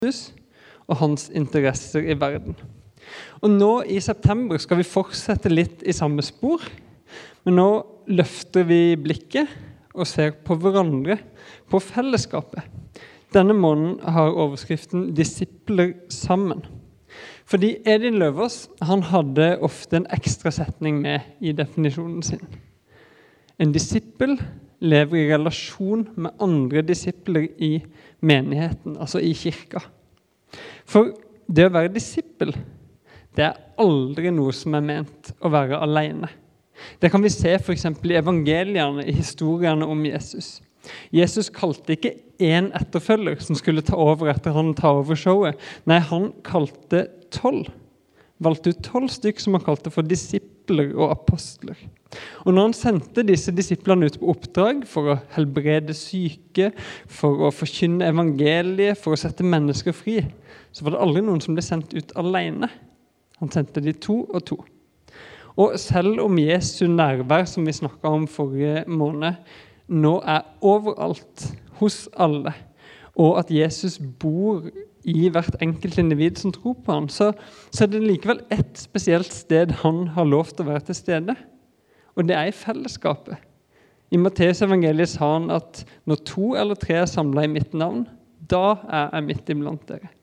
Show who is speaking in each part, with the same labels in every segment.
Speaker 1: Jesus og hans interesser i verden. Og nå i september skal vi fortsette litt i samme spor, men nå løfter vi blikket og ser på hverandre, på fellesskapet. Denne måneden har overskriften «Disipler sammen». Fordi Edin Løvås, han hadde ofte en ekstra setning med i definisjonen sin. En disippel lever i relasjon med andre disipler i menigheten, altså i kirka. For det å være disippel, det er aldri noe som er ment å være alene. Det kan vi se for eksempel i evangeliene, i historiene om Jesus. Jesus kalte ikke en etterfølger som skulle ta over etter han tar over showet. Nei, han kalte 12. Valgte ut 12 stykker som han kalte for disipler og apostler. Og når han sendte disse disiplene ut på oppdrag for å helbrede syke, for å forkynne evangeliet, for å sette mennesker fri, så var det aldri noen som ble sendt ut alene. Han sendte de 2 og 2. Og selv om Jesu nærvær, som vi snakket om forrige måned, nå er overalt, hos alle, og at Jesus bor i hvert enkelt individ som tror på han, så er det likevel et spesielt sted han har lov til å være til stede. Og det er i fellesskapet. I Matteus evangeliet sa han at når 2 eller 3 er samlet i mitt navn, da er jeg midt iblant dere.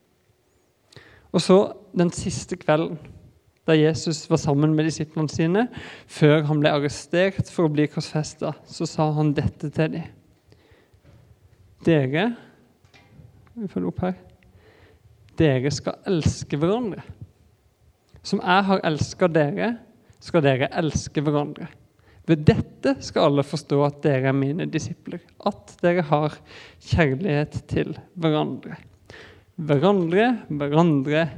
Speaker 1: Og så den siste kvelden, da Jesus var sammen med disiplene sine, før han ble arrestert for å bli korsfestet, så sa han dette til dem. Dere, vi følger opp her, dere skal elske hverandre. Som jeg har elsket dere, skal dere elske hverandre. Ved dette skal alle forstå at dere er mine disipler, at dere har kjærlighet til hverandre. Hverandre.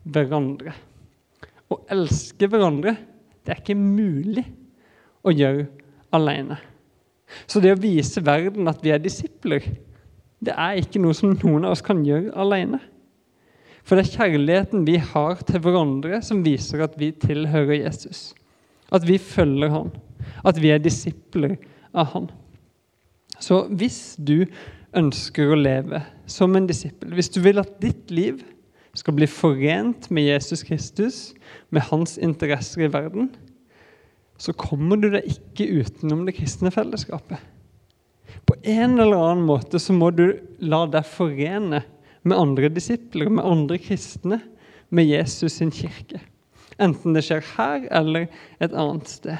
Speaker 1: Å elske hverandre, det er ikke mulig å gjøre alene. Så det å vise verden at vi er disipler, det er ikke noe som noen av oss kan gjøre alene. For det er kjærligheten vi har til hverandre som viser at vi tilhører Jesus. At vi følger han. At vi er disipler av han. Så hvis du ønsker å leve som en disippel, hvis du vil at ditt liv skal bli forent med Jesus Kristus, med hans interesser i verden, så kommer du deg ikke utenom det kristne fellesskapet. På en eller annen måte så må du la deg forene med andre disipler, med andre kristne, med Jesus sin kirke. Enten det skjer her eller et annet sted.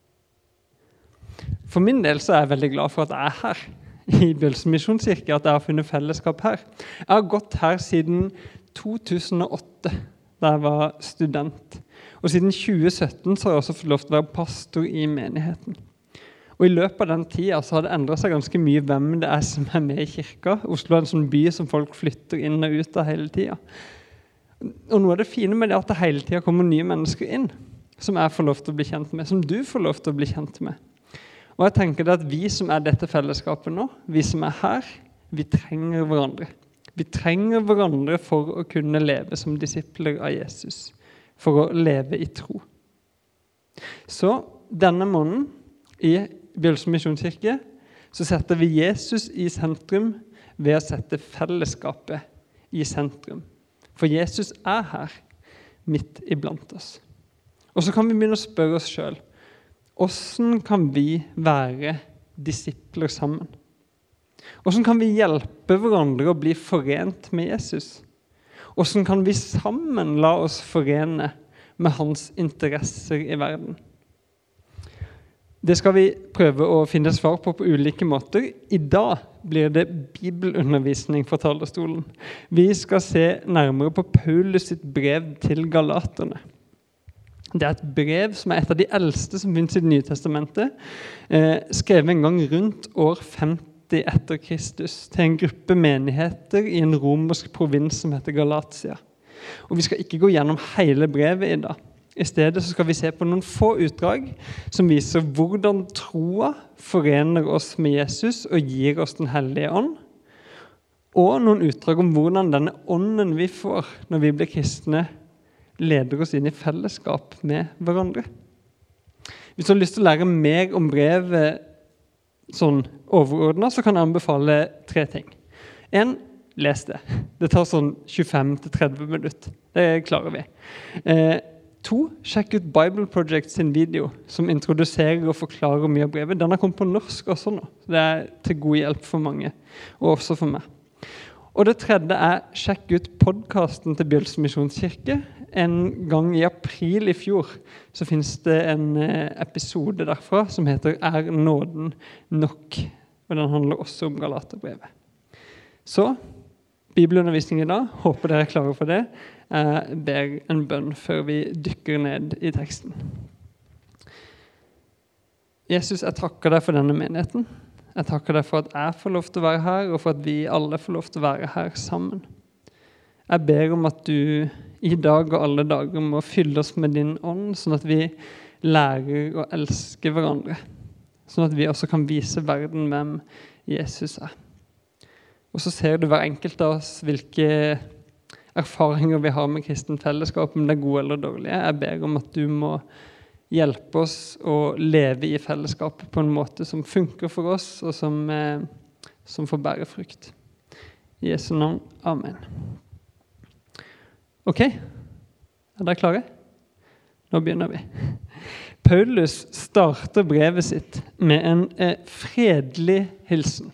Speaker 1: For min del så er jeg veldig glad for at jeg er her i Bjølsen Misjonskirke, at jeg har funnet fellesskap her. Jeg har gått her siden 2008, da jeg var student. Og siden 2017 så har jeg også fått lov til å være pastor i menigheten. Og i løpet av den tiden så har det endret seg ganske mye hvem det er som er med i kirka. Oslo er en sånn by som folk flytter inn og ut av hele tiden. Og noe av det fine med det er at det hele tiden kommer nye mennesker inn, som jeg får lov til å bli kjent med, som du får lov til å bli kjent med. Og jeg tenker det at vi som er dette fellesskapet nå, vi som er her, vi trenger hverandre. Vi trenger hverandre for å kunne leve som disipler av Jesus, for å leve i tro. Så denne måneden i Bjølsen Misjonskirke så setter vi Jesus i sentrum ved å sette fellesskapet i sentrum. For Jesus er her, midt iblant oss. Og så kan vi begynne å spørre oss selv, hvordan kan vi være disipler sammen? Hvordan kan vi hjelpe hverandre å bli forent med Jesus? Hvordan kan vi sammen la oss forene med hans interesser i verden? Det skal vi prøve å finne svar på ulike måter. I dag blir det bibelundervisning fra talerstolen. Vi skal se nærmere på Paulus sitt brev til Galaterne. Det er et brev som er et av de eldste som finnes i Det nye testamentet, skrevet en gang rundt år 50 etter Kristus, til en gruppe menigheter i en romersk provins som heter Galatia. Og vi skal ikke gå gjennom hele brevet i dag. I stedet så skal vi se på noen få utdrag som viser hvordan troa forener oss med Jesus og gir oss den hellige ånd, og noen utdrag om hvordan denne ånden vi får når vi blir kristne, leder oss inn i fellesskap med hverandre. Hvis du har lyst til å lære mer om brevet sånn overordnet, så kan jeg anbefale 3 ting. 1. les det. Det tar sånn 25-30 minutter. Det klarer vi. 2. Sjekk ut Bible Project sin video, som introduserer og forklarer mye av brevet. Den har kommet på norsk også nå. Det til god hjelp for mange, og også for meg. Og det 3. Sjekk ut podcasten til Bjølsen Misjonskirke. En gang i april i fjor så finnes det en episode derfra som heter «Er nåden nok?» Og den handler også om Galaterbrevet. Så, bibelundervisning i dag. Håper dere klarer for det. Jeg ber en bønn før vi dykker ned i teksten. Jesus, jeg takker deg for denne menigheten. Jeg takker deg for at jeg får lov til å være her, og for at vi alle får lov til å være her sammen. Jeg ber om at du i dag og alle dager må fylle oss med din ånd, sånn at vi lærer å elske hverandre. Sånn at vi også kan vise verden hvem Jesus er. Og så ser du hver enkelt av oss hvilke erfaringer vi har med kristen fellesskap, om det gode eller dårlige. Jeg ber om at du må hjelpe oss å leve i fellesskapet på en måte som funker for oss, og som får bære frukt. I Jesu navn. Amen. Ok, dere klare? Nå begynner vi. Paulus starter brevet sitt med en fredelig hilsen.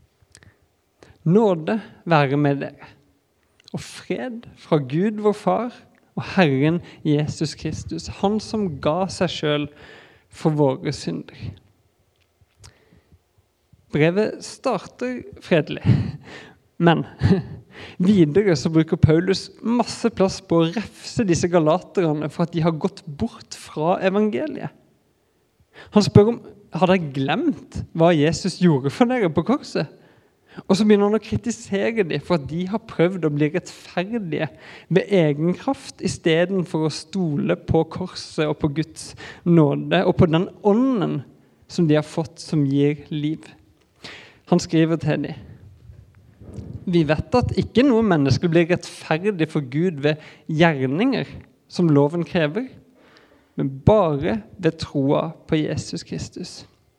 Speaker 1: Nåde være med dere, og fred fra Gud vår far og Herren Jesus Kristus, han som ga seg selv for våre synder. Brevet starter fredelig, men videre så bruker Paulus masse plass på å refse disse galaterne for at de har gått bort fra evangeliet. Han spør om, har dere glemt hva Jesus gjorde for dere på korset? Og så begynner han å kritisere dem for at de har prøvd å bli rettferdige ved egen kraft, i stedet for å stole på korset og på Guds nåde, og på den ånden som de har fått som gir liv. Han skriver til dem: Vi vet at ikke noe menneske blir rettferdig for Gud ved gjerninger som loven krever, men bare ved troa på Jesus Kristus.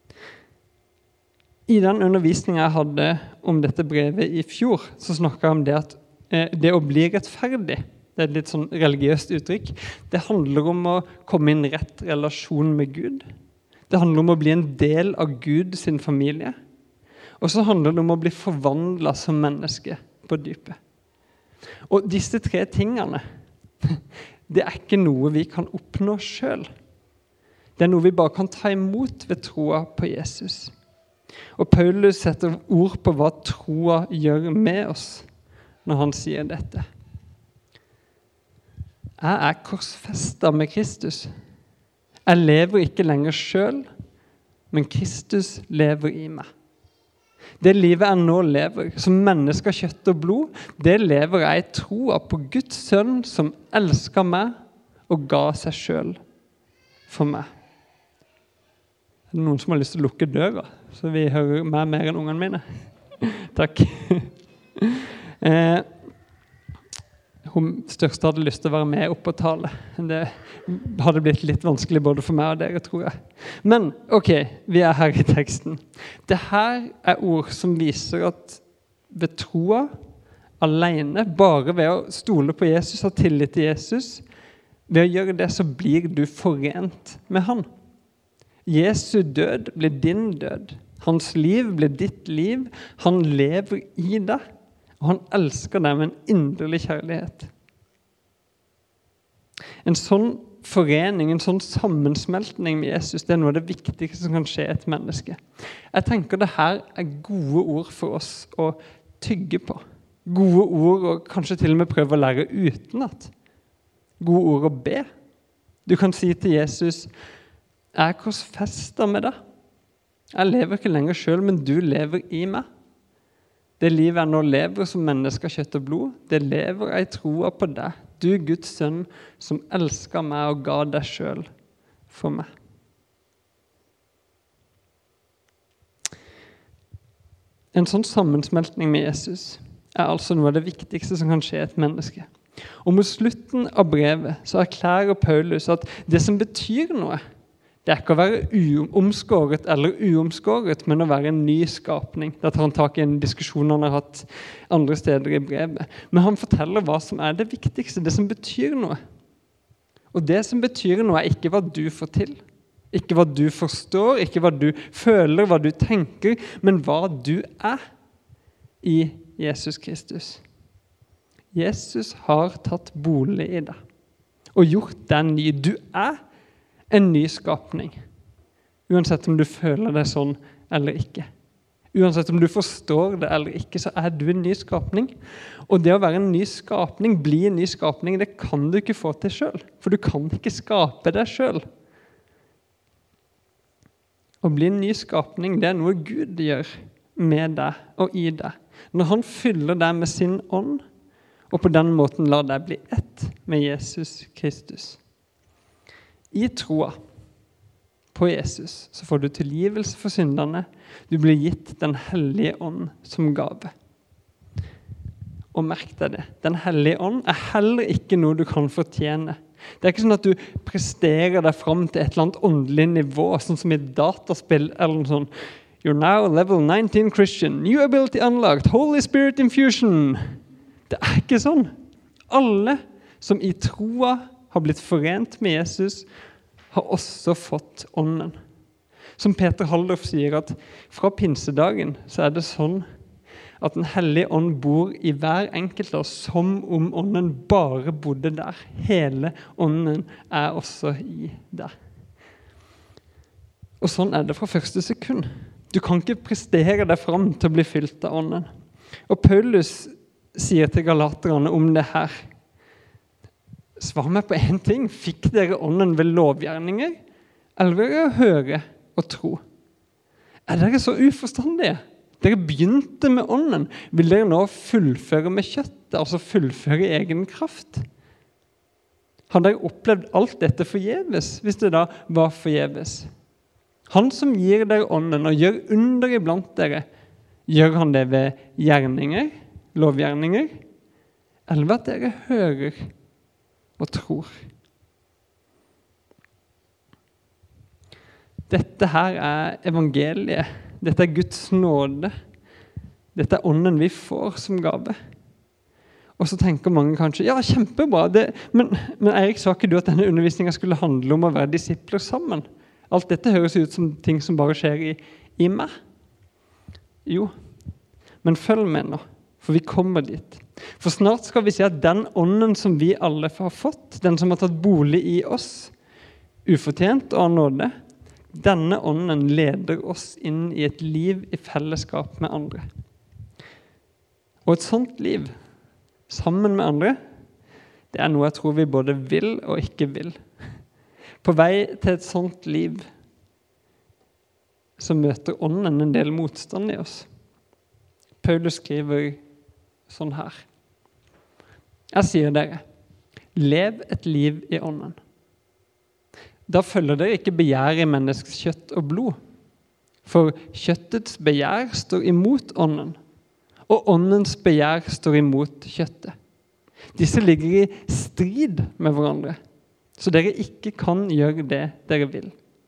Speaker 1: I den undervisningen jeg hadde om dette brevet i fjor, så snakket jeg om det at det å bli rettferdig, det er et litt sånn religiøst uttrykk, det handler om å komme i en rett relasjon med Gud. Det handler om å bli en del av Gud sin familie. Og så handler det om å bli forvandlet som menneske på dypet. Og disse 3 tingene, det er ikke noe vi kan oppnå selv. Det er noe vi bare kan ta imot ved troa på Jesus. Og Paulus setter ord på hva troa gjør med oss når han sier dette. Jeg er korsfestet med Kristus. Jeg lever ikke lenger selv, men Kristus lever i meg. Det livet jeg nå lever, som menneske av kjøtt og blod, det lever jeg i troa på Guds sønn som elsket meg og ga seg selv for meg. Er det noen som har lyst til å lukke døra, så vi hører meg mer enn ungene mine? Takk. Hun største hadde lyst til å være med opp og tale. Det hadde blitt litt vanskelig både for meg og dere, tror jeg. Men, ok, vi er her i teksten. Det her er ord som viser at ved troa, alene, bare ved å stole på Jesus og tillit til Jesus, ved å gjøre det så blir du forent med han. Jesu død blir din død. Hans liv blir ditt liv. Han lever i deg. Og han elsker deg med en inderlig kjærlighet. En sånn forening, en sånn sammensmeltning med Jesus, det er noe av det viktigste som kan skje et menneske. Jeg tenker det her er gode ord for oss å tygge på. Gode ord og kanskje til og med prøve å lære utenat. Gode ord å be. Du kan si til Jesus: Jeg er korsfestet med deg. Jeg lever ikke lenger selv, men du lever i meg. Det livet jeg nå lever som menneske av kjøtt og blod, det lever jeg i troa på deg. Du, Guds sønn, som elsket meg og ga deg selv for meg. En sånn sammensmeltning med Jesus er altså noe av det viktigste som kan skje et menneske. Og mot slutten av brevet så erklærer Paulus at det som betyr noe, Det er ikke å være omskåret eller uomskåret, men å være en ny skapning. Da tar han tak i en diskusjon han har hatt andre steder i brevet. Men han forteller hva som er det viktigste, det som betyr noe. Og det som betyr noe er ikke hva du får til, ikke hva du forstår, ikke hva du føler, hva du tenker, men hva du er i Jesus Kristus. Jesus har tatt bolig i deg og gjort deg ny. Du er en ny skapning, uansett om du føler det sånn eller ikke. Uansett om du forstår det eller ikke, så er du en ny skapning. Og det å være en ny skapning, bli en ny skapning, det kan du ikke få til selv, for du kan ikke skape deg selv. Å bli en ny skapning, det er noe Gud gjør med deg og i deg. Når han fyller deg med sin ånd, og på den måten lar deg bli ett med Jesus Kristus. I troa på Jesus så får du tilgivelse for synderne. Du blir gitt den hellige ånd som gave. Og merk deg det. Den hellige ånd er heller ikke noe du kan fortjene. Det er ikke sånn at du presterer deg fram til et eller annet åndelig nivå, sånn som i et dataspill eller noe sånt. You're now level 19 Christian. New ability unlocked. Holy Spirit infusion. Det er ikke sånn. Alle som i troa har blitt forent med Jesus, har også fått ånden. Som Peter Halldorf sier, at fra pinsedagen så er det sånn at den hellige ånd bor i hver enkelt av oss, som om ånden bare bodde der. Hele ånden er også i deg. Og sånn er det fra første sekund. Du kan ikke prestere deg fram til å bli fylt av ånden. Og Paulus sier til galaterne om det her: svar meg på en ting. Fikk dere ånden ved lovgjerninger, eller ved å høre og tro? Er dere så uforstandige? Dere begynte med ånden. Vil dere nå fullføre med kjøttet, altså fullføre i egen kraft? Har dere opplevd alt dette forgjeves, hvis det da var forgjeves? Han som gir dere ånden og gjør under iblant dere, gjør han det ved gjerninger, lovgjerninger, eller ved at dere hører og tror? Dette her er evangeliet. Dette er Guds nåde. Dette er ånden vi får som gave. Og så tenker mange kanskje, ja, kjempebra, men Erik, sa ikke du at denne undervisningen skulle handle om å være disipler sammen? Alt dette høres ut som ting som bare skjer i meg. Jo, men følg med nå, for vi kommer dit. For snart skal vi se at den ånden som vi alle har fått, den som har tatt bolig i oss, ufortjent og av nåde, denne ånden leder oss inn i et liv i fellesskap med andre. Og et sånt liv, sammen med andre, det er noe jeg tror vi både vil og ikke vil. På vei til et sånt liv, så møter ånden en del motstand i oss. Paulus skriver sånn her: jeg sier dere, lev et liv i ånden. Da følger dere ikke begjær i menneskets kjøtt og blod, for kjøttets begjær står imot ånden, og åndens begjær står imot kjøttet. Disse ligger i strid med hverandre, så dere ikke kan gjøre det dere vil.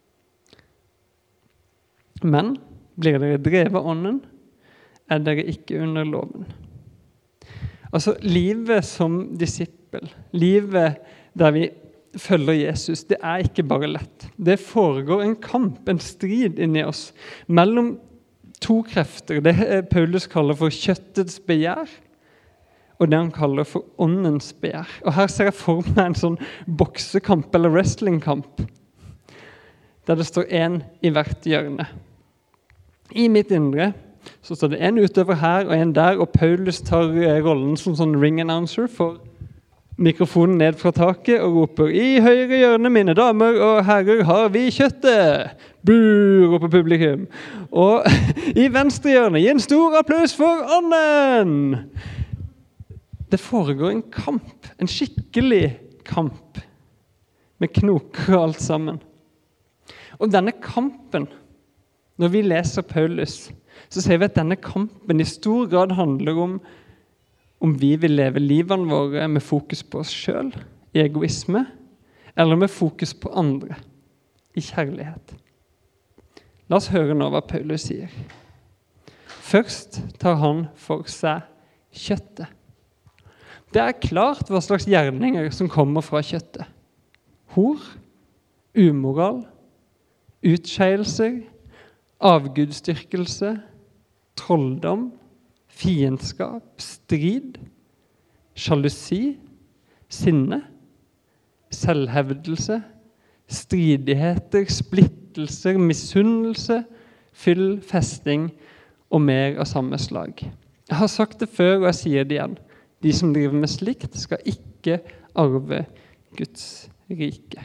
Speaker 1: Men blir dere drevet av ånden, er dere ikke under loven. Altså, livet som disippel, livet der vi følger Jesus, det er ikke bare lett. Det foregår en kamp, en strid inni oss, mellom to krefter. Det Paulus kaller for kjøttets begjær, og det han kaller for åndens begjær. Og her ser jeg for meg en sånn boksekamp eller wrestlingkamp, der det står en i hvert hjørne. I mitt indre så står det en utover her og en der, og Paulus tar rollen som sånn ring announcer, for mikrofonen ned fra taket og roper: i høyre hjørne, mine damer og herrer, har vi kjøttet! Buh, roper publikum. Og i venstre hjørne, gi en stor applaus for ånden! Det foregår en kamp, en skikkelig kamp, med knoker og alt sammen. Og denne kampen, når vi leser Paulus, så ser vi at denne kampen i stor grad handler om vi vil leve livene våre med fokus på oss selv, i egoisme, eller med fokus på andre, i kjærlighet. La oss høre nå hva Paulus sier. Først tar han for seg kjøttet. Det er klart hva slags gjerninger som kommer fra kjøttet. Hor, umoral, utskeielser, avgudsdyrkelse, trolldom, fiendskap, strid, sjalusi, sinne, selvhevdelse, stridigheter, splittelser, misunnelse, fyll, festing og mer av samme slag. Jeg har sagt det før, og jeg sier det igjen. De som driver med slikt skal ikke arve Guds rike.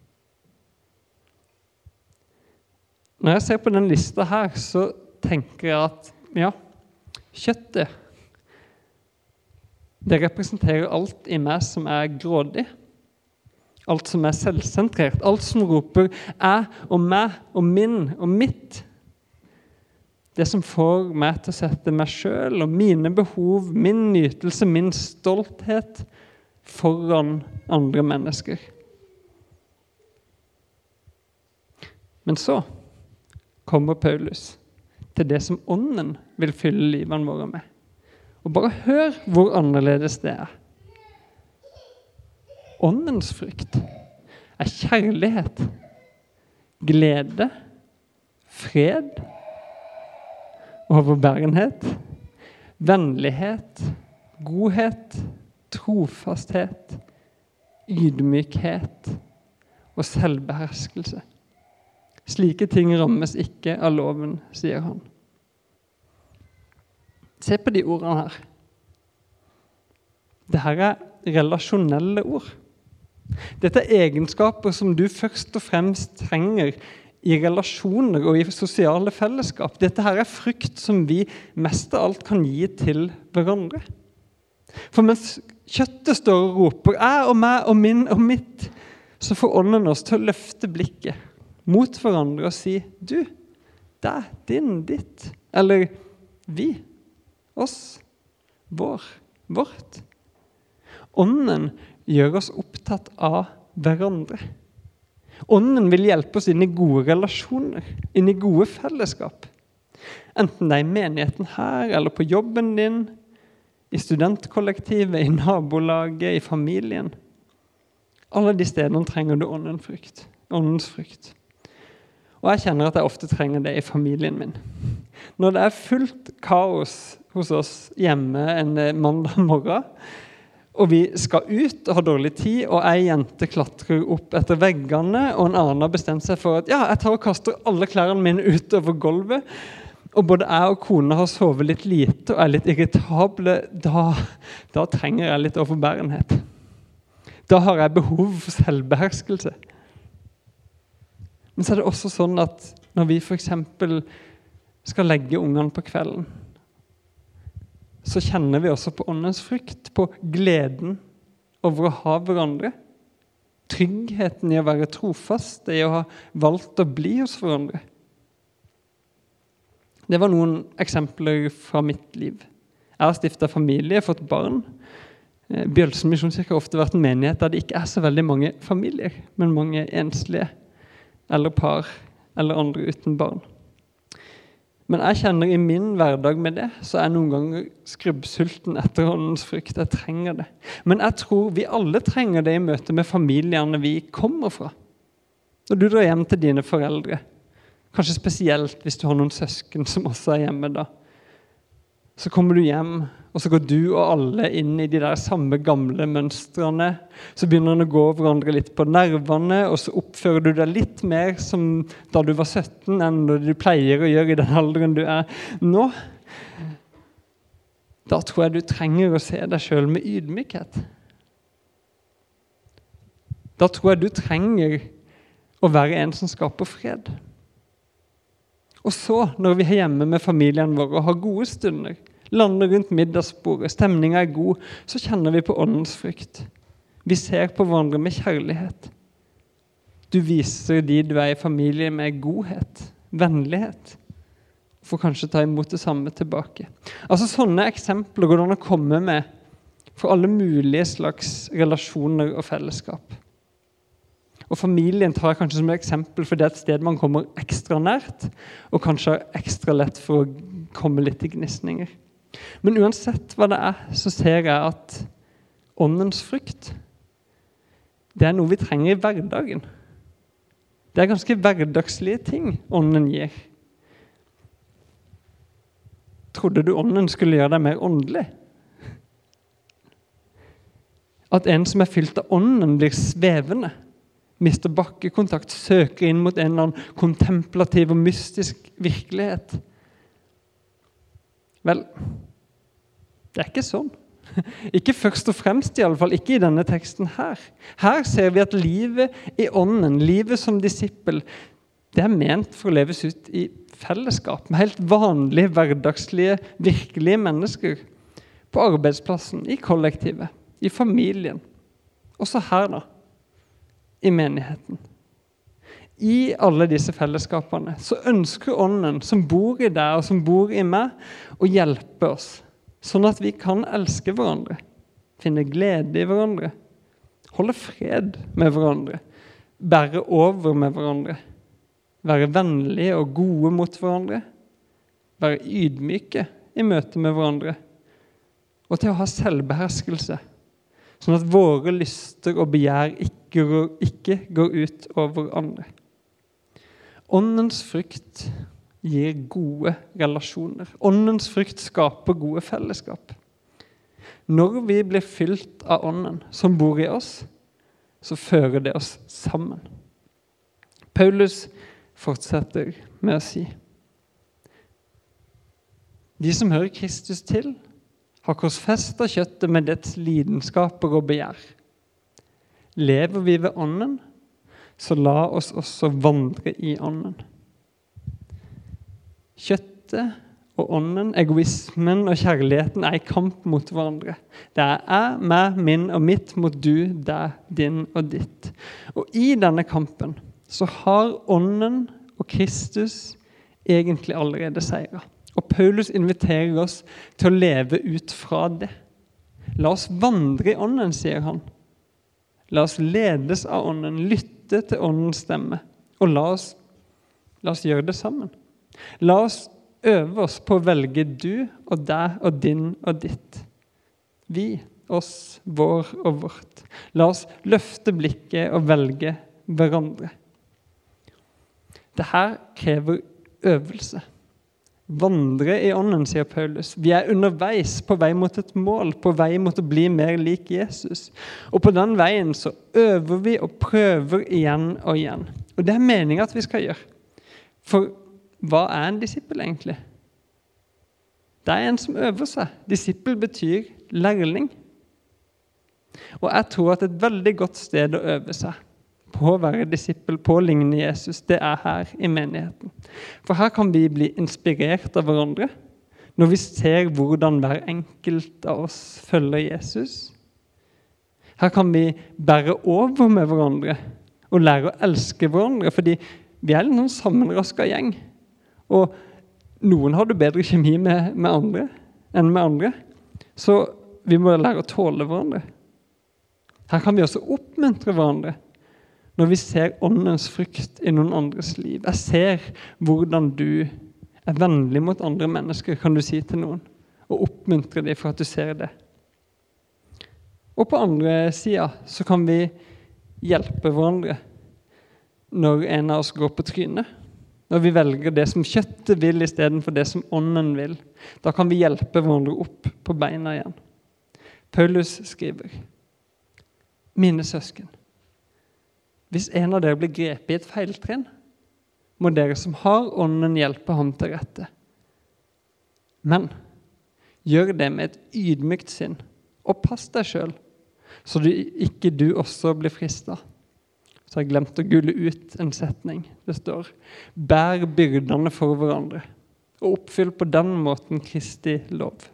Speaker 1: Når jeg ser på den lista her, så tenker jeg at ja, kjøttet, det representerer alt i meg som er grådig. Alt som er selvsentrert. Alt som roper jeg og meg og min og mitt. Det som får meg til å sette meg selv og mine behov, min nytelse, min stolthet foran andre mennesker. Men så kommer Paulus til det som ånden vil fylle livene våre med. Og bare hør hvor annerledes det er. Åndens frykt er kjærlighet, glede, fred, overbærenhet, vennlighet, godhet, trofasthet, ydmykhet og selvbeherskelse. Slike ting rammes ikke av loven, sier han. Se på de ordene her. Dette er relasjonelle ord. Dette er egenskaper som du først og fremst trenger i relasjoner og i sosiale fellesskap. Dette her er frykt som vi mest av alt kan gi til hverandre. For mens kjøttet står og roper jeg og meg og min og mitt, så får ånden oss til å løfte blikket mot hverandre og si du, deg, din, ditt, eller vi, oss, vår, vårt. Ånden gjør oss opptatt av hverandre. Ånden vil hjelpe oss inn i gode relasjoner, inn i gode fellesskap. Enten det er i menigheten her, eller på jobben din, i studentkollektivet, i nabolaget, i familien. Alle de stedene trenger du åndens frykt. Og jeg kjenner at jeg ofte trenger det i familien min. Når det er fullt kaos hos oss hjemme en mandag morgen, og vi skal ut og har dårlig tid, og en jente klatrer opp etter veggene, og en annen har bestemt seg for at jeg tar og kaster alle klærne mine ut over gulvet, og både jeg og kona har sovet litt lite og er litt irritable, da trenger jeg litt overbærenhet. Da har jeg behov for selvbeherskelse. Men så er det også sånn at når vi for eksempel skal legge ungene på kvelden, så kjenner vi også på åndens frykt, på gleden over å ha hverandre. Tryggheten i å være trofast, i å ha valgt å bli hos hverandre. Det var noen eksempler fra mitt liv. Jeg har stiftet familie, fått barn. Bjølsen Misjonskirke har ofte vært en menighet der det ikke er så veldig mange familier, men mange enslige, eller par, eller andre uten barn. Men jeg kjenner i min hverdag med det, så er jeg noen ganger skrubbsulten etter åndens frykt. Jeg trenger det. Men jeg tror vi alle trenger det i møte med familiene vi kommer fra. Når du drar hjem til dine foreldre, kanskje spesielt hvis du har noen søsken som også er hjemme da, så kommer du hjem, og så går du og alle inn i de der samme gamle mønstrene. Så begynner den å gå hverandre litt på nervene, og så oppfører du deg litt mer som da du var 17, enn da du pleier å gjøre i den alderen du er nå. Da tror jeg du trenger å se deg selv med ydmykhet. Da tror jeg du trenger å være en som skaper fred. Og så, når vi er hjemme med familien vår og har gode stunder, lander rundt middagsbordet, stemningen er god, så kjenner vi på åndens frykt. Vi ser på hverandre med kjærlighet. Du viser de du er i familie med godhet, vennlighet. For kanskje ta imot det samme tilbake. Altså sånne eksempler går det an å komme med for alle mulige slags relasjoner og fellesskap. Og familien tar jeg kanskje som et eksempel, for det er et sted man kommer ekstra nært, og kanskje er ekstra lett for å komme litt i gnisninger. Men uansett hva det er, så ser jeg at åndens frukt, det er noe vi trenger i hverdagen. Det er ganske hverdagslige ting ånden gir. Trodde du ånden skulle gjøre deg mer åndelig? At en som er fylt av ånden blir svevende, mister bakkekontakt, søker inn mot en eller annen kontemplativ og mystisk virkelighet. Vel, det er ikke sånn. Ikke først og fremst i alle fall, ikke i denne teksten her. Her ser vi at livet i ånden, livet som disippel, det er ment for å leves ut i fellesskap med helt vanlige, hverdagslige, virkelige mennesker. På arbeidsplassen, i kollektivet, i familien. Også her da, i menigheten. I alle disse fellesskapene så ønsker ånden som bor i deg og som bor i meg å hjelpe oss, sånn at vi kan elske hverandre, finne glede i hverandre, holde fred med hverandre, bære over med hverandre, være vennlige og gode mot hverandre, være ydmyke i møte med hverandre, og til å ha selvbeherskelse, sånn at våre lyster og begjær ikke går ut over andre. Åndens frukt gir gode relasjoner. Åndens frukt skaper gode fellesskap. Når vi blir fylt av ånden som bor i oss, så fører det oss sammen. Paulus fortsetter med å si: De som hører Kristus til, har korsfestet kjøttet med dets lidenskaper og begjær. Lever vi ved ånden, så la oss også vandre i ånden. Kjøttet og ånden, egoismen og kjærligheten er i kamp mot hverandre. Det er jeg, meg, min og mitt mot du, deg, din og ditt. Og i denne kampen så har ånden og Kristus egentlig allerede seiret. Og Paulus inviterer oss til å leve ut fra det. La oss vandre i ånden, sier han. La oss ledes av ånden, lytte til åndens stemme, og la oss gjøre det sammen. La oss øve oss på å velge du og deg og din og ditt. Vi, oss, vår og vårt. La oss løfte blikket og velge hverandre. Dette krever øvelse. Vandre i ånden, sier Paulus. Vi er underveis på vei mot et mål, på vei mot å bli mer lik Jesus. Og på den veien så øver vi og prøver igjen og igjen. Og det er meningen at vi skal gjøre. For hva er en disippel egentlig? Det er en som øver seg. Disippel betyr lærling. Og jeg tror at et veldig godt sted å øve seg på å være disippel, på å ligne Jesus, det er her i menigheten. For her kan vi bli inspirert av hverandre, når vi ser hvordan hver enkelt av oss følger Jesus. Her kan vi bære over med hverandre, og lære å elske hverandre, fordi vi er en sammenrasket gjeng. Og noen har det bedre kjemi med andre enn med andre, så vi må lære å tåle hverandre. Her kan vi også oppmuntre hverandre, når vi ser åndens frukt i noen andres liv. Jeg ser hvordan du er vennlig mot andre mennesker, kan du si til noen, og oppmuntre dem for at du ser det. Og på andre siden så kan vi hjelpe hverandre når en av oss går på trynet. Når vi velger det som kjøttet vil i stedet for det som ånden vil. Da kan vi hjelpe hverandre opp på beina igjen. Paulus skriver: Mine søsken, hvis en av dere blir grepet i et feiltrinn, må dere som har ånden hjelpe ham til rette. Men gjør det med et ydmykt sinn, og pass deg selv, så ikke du også blir fristet. Så har jeg glemt å gule ut en setning. Det står: bær byrdene for hverandre, og oppfyll på den måten Kristi lov.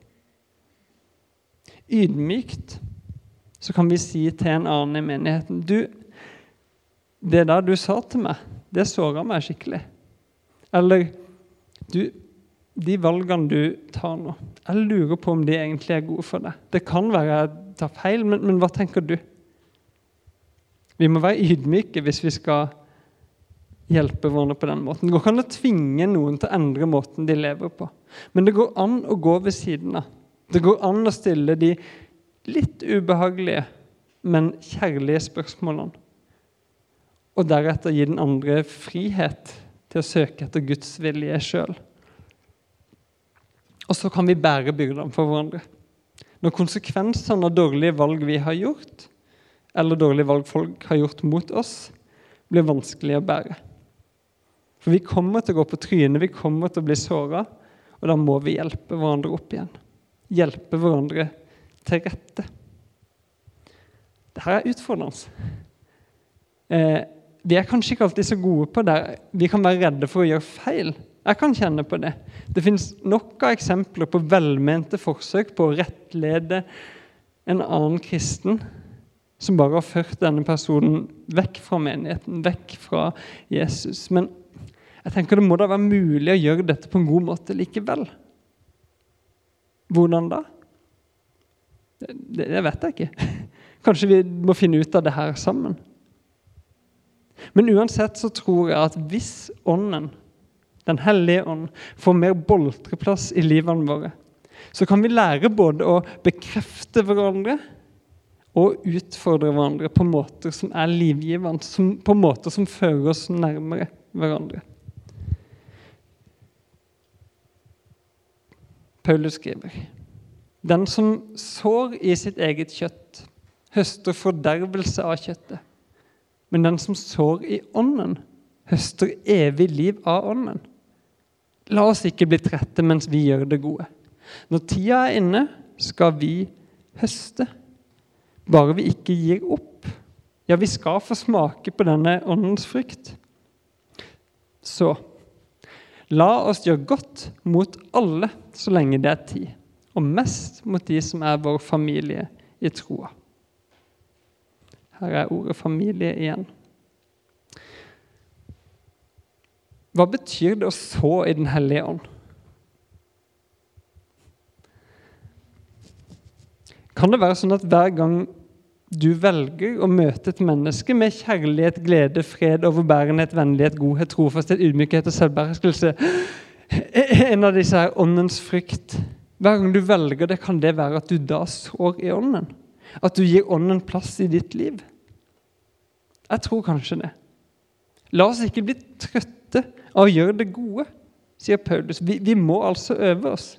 Speaker 1: Ydmykt, så kan vi si til en annen i menigheten: det der du sa til meg, det såret meg skikkelig. Eller, de valgene du tar nå, jeg lurer på om de egentlig er gode for deg. Det kan være jeg tar feil, men hva tenker du? Vi må være ydmyke hvis vi skal hjelpe hverandre på den måten. Det går ikke an å tvinge noen til å endre måten de lever på. Men det går an å gå ved siden av. Det går an å stille de litt ubehagelige, men kjærlige spørsmålene. Og deretter gi den andre frihet til å søke etter Guds vilje selv. Og så kan vi bære byrdene for hverandre. Når konsekvensene av dårlige valg vi har gjort, eller dårlige valg folk har gjort mot oss, blir vanskelig å bære. For vi kommer til å gå på trynet, vi kommer til å bli såret, og da må vi hjelpe hverandre opp igjen. Hjelpe hverandre til rette. Dette er utfordrende. Vi er kanskje ikke alltid så gode på det. Vi kan være redde for å gjøre feil. Jeg kan kjenne på det. Det finnes nok av eksempler på velmente forsøk på å rettlede en annen kristen som bare har ført denne personen vekk fra menigheten, vekk fra Jesus. Men jeg tenker det må da være mulig å gjøre dette på en god måte likevel. Hvordan da? Det vet jeg ikke. Kanskje vi må finne ut av det her sammen. Men uansett så tror jeg at hvis ånden, den hellige ånd, får mer boltreplass i livene våre, så kan vi lære både å bekrefte hverandre og utfordre hverandre på måter som er livgivende, på måter som fører oss nærmere hverandre. Paulus skriver: Den som sår i sitt eget kjøtt, høster fordervelse av kjøttet. Men den som sår i ånden, høster evig liv av ånden. La oss ikke bli trette mens vi gjør det gode. Når tida er inne, skal vi høste. Bare vi ikke gir opp. Ja, vi skal få smake på denne åndens frykt. Så, la oss gjøre godt mot alle så lenge det er tid, og mest mot de som er vår familie i troa. Her er ordet familie igjen. Hva betyr det å så i den hellige ånd? Kan det være sånn at hver gang du velger å møte et menneske med kjærlighet, glede, fred, overbærenhet, vennlighet, godhet, trofasthet, ydmykhet og selvbeherskelse, en av disse er åndens frykt, hver gang du velger det, kan det være at du da sår i ånden? At du gir ånden plass i ditt liv? Jeg tror kanskje det. La oss ikke bli trøtte av å gjøre det gode, sier Paulus. Vi må altså øve oss.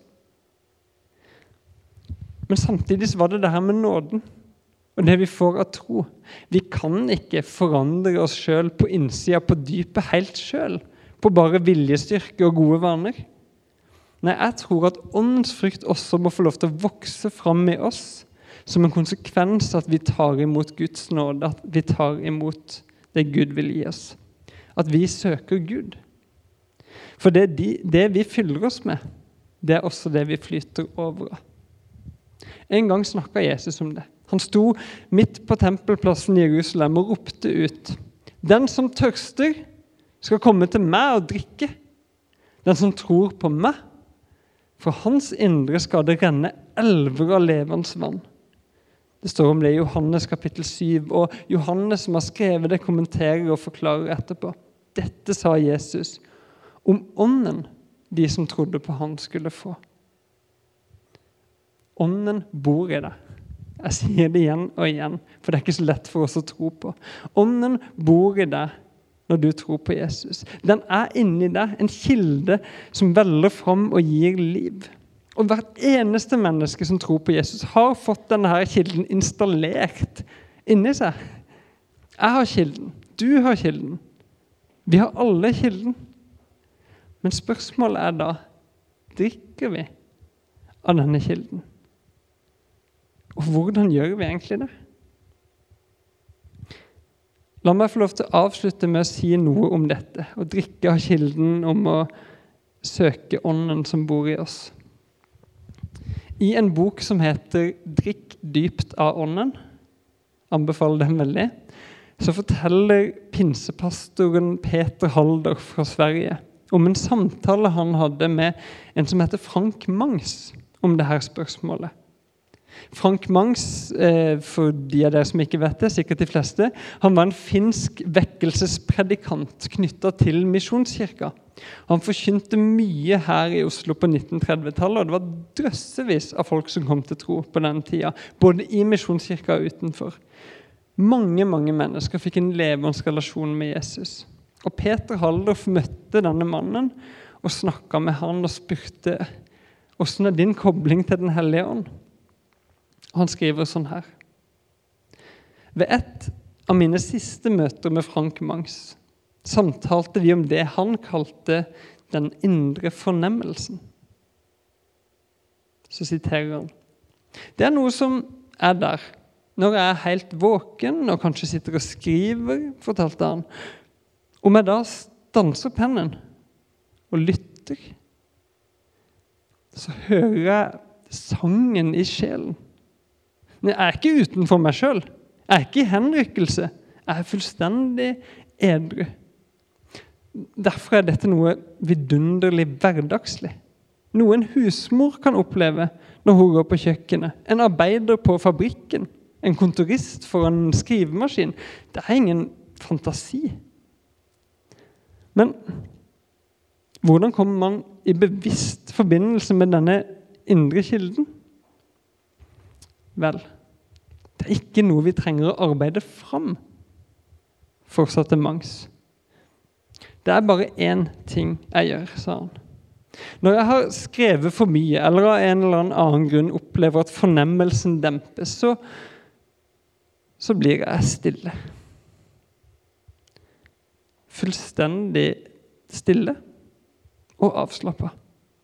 Speaker 1: Men samtidig så var det her med nåden, og det vi får av tro. Vi kan ikke forandre oss selv på innsida, på dypet, helt selv, på bare viljestyrke og gode vaner. Nei, jeg tror at åndens frykt også må få lov til å vokse fram i oss, som en konsekvens at vi tar imot Guds nåde, at vi tar imot det Gud vil gi oss. At vi søker Gud. For det vi fyller oss med, det er også det vi flyter over av. En gang snakket Jesus om det. Han sto midt på tempelplassen i Jerusalem og ropte ut: Den som tørster skal komme til meg og drikke. Den som tror på meg, fra hans indre skal det renne elver av levende vann. Det står om det i Johannes kapittel 7, og Johannes som har skrevet det, kommenterer og forklarer etterpå. Dette sa Jesus om ånden de som trodde på han skulle få. Ånden bor i deg. Jeg sier det igjen og igjen, for det er ikke så lett for oss å tro på. Ånden bor i deg når du tror på Jesus. Den er inni deg, en kilde som veller fram og gir liv. Og hvert eneste menneske som tror på Jesus har fått denne her kilden installert inni seg. Jeg har kilden, du har kilden. Vi har alle kilden. Men spørsmålet er da, drikker vi av denne kilden? Og hvordan gjør vi egentlig det? La meg få lov til å avslutte med å si noe om dette, å drikke av kilden, om å søke ånden som bor i oss. I en bok som heter «Drikk dypt av ånden», anbefaler den veldig, så forteller pinsepastoren Peter Halder fra Sverige om en samtale han hadde med en som heter Frank Mangs om det her spørsmålet. Frank Mangs, for de av dere som ikke vet det, sikkert de fleste, han var en finsk vekkelsespredikant knyttet til misjonskirka. Han forkynte mye her i Oslo på 1930-tallet, og det var drøssevis av folk som kom til tro på den tida, både i misjonskirka og utenfor. Mange mennesker fikk en levende relasjon med Jesus. Og Peter Halldorf møtte denne mannen og snakket med han og spurte, hvordan er din kobling til den hellige ånd? Han skriver sånn her. Ved et av mine siste møter med Frank Mangs samtalte vi om det han kalte den indre fornemmelsen. Så siterer han. Det er noe som er der. Når jeg er helt våken og kanskje sitter og skriver, fortalte han, om jeg da stanser pennen og lytter, så hører jeg sangen i sjelen. Men jeg er ikke utenfor meg selv. Jeg er ikke i henrykkelse. Jeg er fullstendig edru. Derfor er dette noe vidunderlig hverdagslig. Noe en husmor kan oppleve når hun går på kjøkkenet. En arbeider på fabrikken. En kontorist for en skrivemaskin. Det er ingen fantasi. Men hvordan kommer man i bevisst forbindelse med denne indre kilden? Vel, det er ikke noe vi trenger å arbeide fram, fortsatte Mangs. Det er bare én ting jeg gjør, sa han. Når jeg har skrevet for mye, eller av en eller annen grunn opplever at fornemmelsen dempes, så blir jeg stille. Fullstendig stille og avslappet.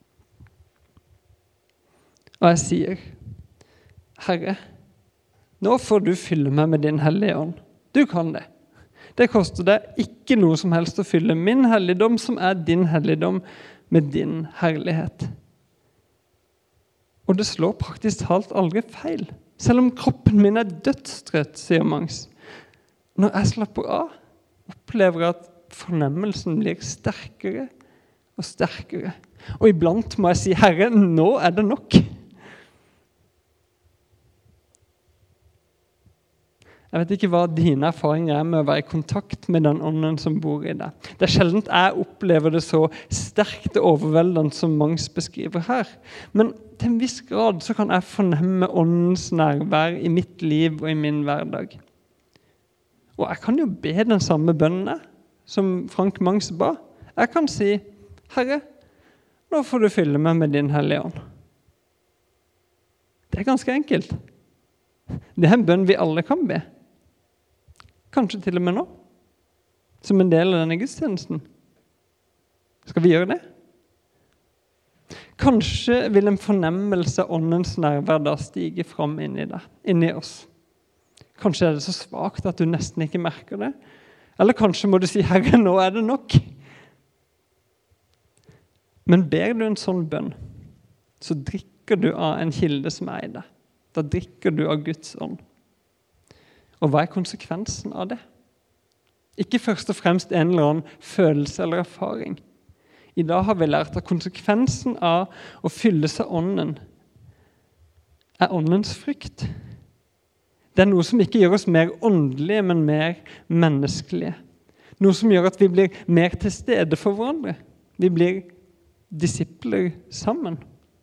Speaker 1: Og jeg sier, Herre, nå får du fylle meg med din hellige ånd. Du kan det. Det koster deg ikke noe som helst å fylle min helligdom, som er din helligdom, med din herlighet. Og det slår praktisk talt aldri feil. Selv om kroppen min er dødstrøtt, sier Mangs. Når jeg slapper av, opplever jeg at fornemmelsen blir sterkere og sterkere. Og iblant må jeg si, Herre, nå er det nok. Jeg vet ikke hva dine erfaringer er med å være i kontakt med den ånden som bor i deg. Det er sjelden jeg opplever det så sterkt og overveldende som Mangs beskriver her. Men til en viss grad så kan jeg fornemme åndens nærvær i mitt liv og i min hverdag. Og jeg kan jo be den samme bønnen som Frank Mangs ba. Jeg kan si, Herre, nå får du fylle meg med din hellige ånd. Det er ganske enkelt. Det er en bønn vi alle kan be. Kanskje til og med nå, som en del av denne gudstjenesten. Skal vi gjøre det? Kanskje vil en fornemmelse av åndens nærvær da stige fram inn i oss. Kanskje er det så svagt at du nesten ikke merker det. Eller kanskje må du si, Herre, nå er det nok. Men ber du en sånn bønn, så drikker du av en kilde som er i deg. Da drikker du av Guds ånd. Og hva er konsekvensen av det? Ikke først og fremst en eller annen følelse eller erfaring. I dag har vi lært at konsekvensen av å fylle seg ånden er åndens frykt. Det er noe som ikke gjør oss mer åndelige, men mer menneskelige. Noe som gjør at vi blir mer til stede for hverandre. Vi blir disipler sammen.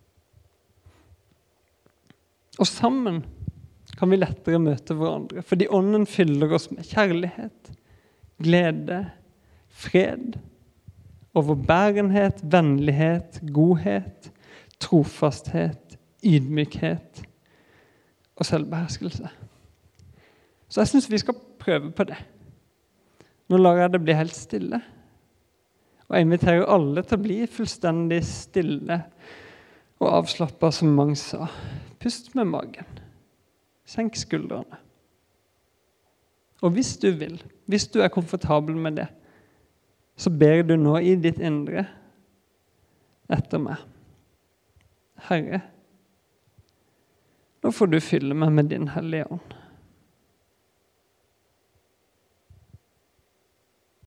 Speaker 1: Og sammen kan vi lettere møte hverandre, fordi ånden fyller oss med kjærlighet, glede, fred, overbærenhet, vennlighet, godhet, trofasthet, ydmykhet og selvbeherskelse. Så jeg synes vi skal prøve på det. Nå lar jeg det bli helt stille, og jeg inviterer alle til å bli fullstendig stille og avslappet, som Mangs sa. Pust med magen. Senk skuldrene. Og hvis du vil, hvis du er komfortabel med det, så ber du nå i ditt indre etter meg. Herre, nå får du fylle meg med din hellige ånd.